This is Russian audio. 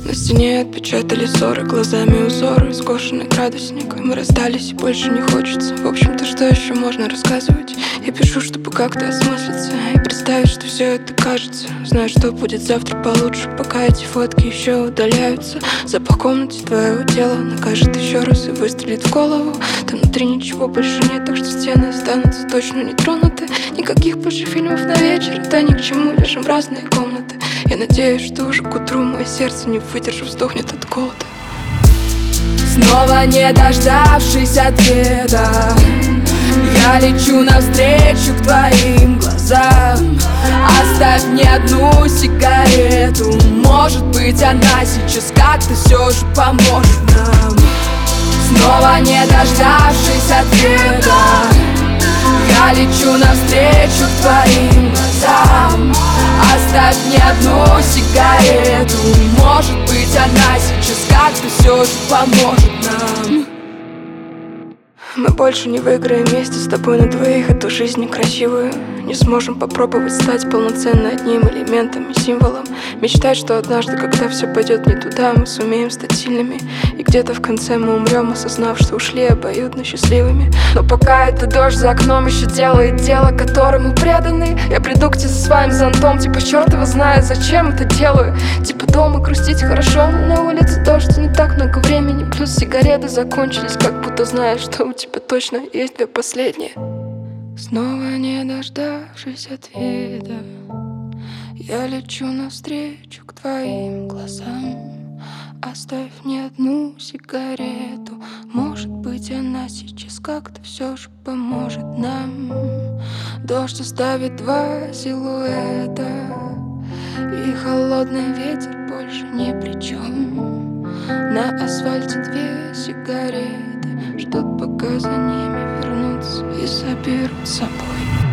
На стене отпечатали ссоры, глазами узоры, скошенный градусник. И мы расстались, и больше не хочется. В общем-то, что еще можно рассказывать? Я пишу, чтобы как-то осмыслиться и представить, что все это кажется. Знаю, что будет завтра получше, пока эти фотки еще удаляются. Запах комнаты твоего тела накажет еще раз и выстрелит в голову. Там внутри ничего больше нет, так что стены останутся точно не тронуты. Никаких больше фильмов на вечер, да ни к чему, лежим в разные комнаты. Я надеюсь, что уже к утру мое сердце, не выдержав, сдохнет от голода. Снова не дождавшись ответа, я лечу навстречу к твоим глазам. Оставь мне одну сигарету, может быть, она сейчас как-то все же поможет нам. Снова не дождавшись ответа, я лечу навстречу к твоим глазам. Оставь мне одну сигарету, может быть, она сейчас как-то все же поможет нам. Мы больше не выиграем вместе с тобой на двоих эту жизнь некрасивую. Не сможем попробовать стать полноценно одним элементом и символом. Мечтать, что однажды, когда все пойдет не туда, мы сумеем стать сильными. И где-то в конце мы умрем, осознав, что ушли обоюдно счастливыми. Но пока это дождь за окном еще делает дело, которому преданы, я приду к тебе со своим зонтом, типа черт его знает, зачем это делаю. Типа дома грустить хорошо, но на улице дождь, не так много времени. Плюс сигареты закончились, как будто знаешь, что у тебя точно есть две последние. Снова не дождавшись ответа, я лечу навстречу к твоим глазам. Оставь мне одну сигарету, может быть, она сейчас как-то все же поможет нам. Дождь оставит два силуэта, и холодный ветер больше ни при чем. На асфальте две сигареты ждут, пока за ними вернутся и заберут с собой.